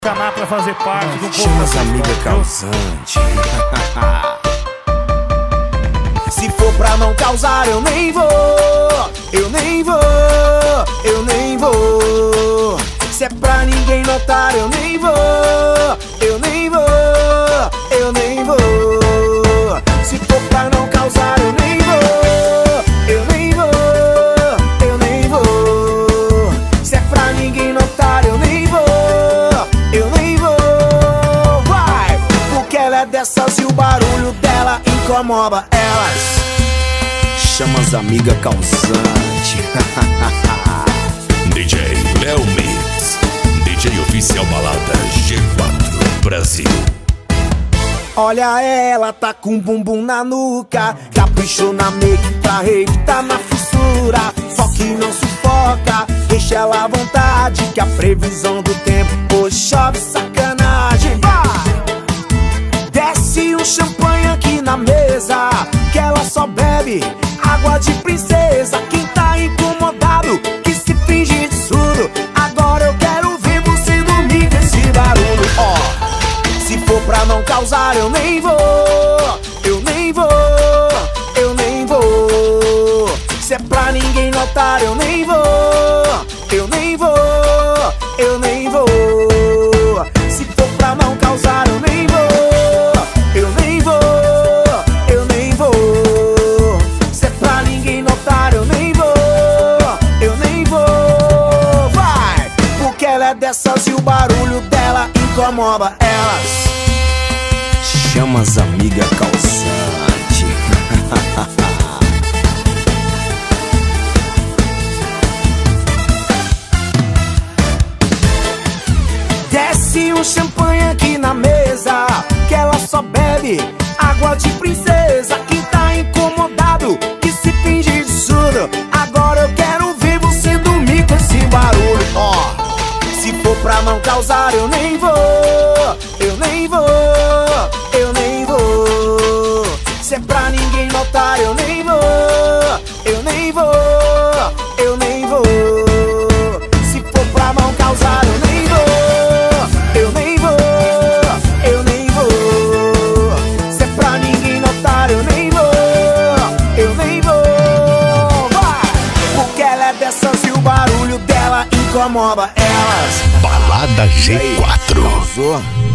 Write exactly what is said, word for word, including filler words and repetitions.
Chamar pra fazer parte do povo. Chama as amigas causante. Se for pra não causar, eu nem vou. Eu nem vou, eu nem vou. Se é pra ninguém notar, eu nem vou. Eu nem vou, eu nem vou. Se for pra não causar, eu nem vou. Eu nem vou, eu nem vou. Se é pra ninguém notar, eu nem vou. Eu nem vou, vai. Porque ela é dessas e o barulho dela incomoda elas. Chama as amigas causante. D J Léo Mix, D J oficial balada G quatro Brasil. Olha ela, tá com bumbum na nuca, caprichou na make pra rave, tá na fissura. Só que não sufoca, deixa ela à vontade, que a previsão do tempo hoje chove sacanagem. Vai! Desce um champanhe aqui na mesa, que ela só bebe água de princesa. Quem tá incomodado, que se finge de surdo, agora eu quero ver você dormir com esse barulho. Ó, oh, se for pra não causar, eu nem vou. Eu nem vou, eu nem vou. Se é pra ninguém notar, eu nem vou. Eu nem vou, eu nem vou. Se for pra não causar, eu nem vou. Eu nem vou, eu nem vou. Se é pra ninguém notar, eu nem vou. Eu nem vou, vai. Porque ela é dessas e o barulho dela incomoda elas. Chama as amigas causante. Desce um champanhe aqui na mesa, que ela só bebe água de princesa. Quem tá incomodado, que se finge de surdo, agora eu quero ver você dormir com esse barulho. Ó, oh, se for pra não causar, eu nem vou. Eu nem vou, eu nem vou. Se é pra ninguém notar, eu nem vou. Eu nem vou, eu nem vou. Se for pra não causar, eu nem vou. Eu nem vou, eu nem vou. Se é pra ninguém notar, eu nem vou. Eu nem vou, vai. Porque ela é dessas e o barulho dela incomoda elas. Balada G quatro. Causou?